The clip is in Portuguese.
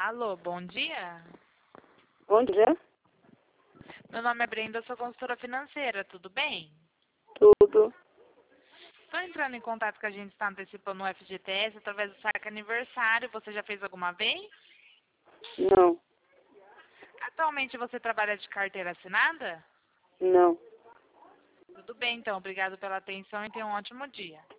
Alô, bom dia. Bom dia. Meu nome é Brenda, eu sou consultora financeira, tudo bem? Tudo. Estou entrando em contato que a gente está antecipando o FGTS através do saque aniversário. Você já fez alguma vez? Não. Atualmente você trabalha de carteira assinada? Não. Tudo bem, então. Obrigado pela atenção e tenha um ótimo dia.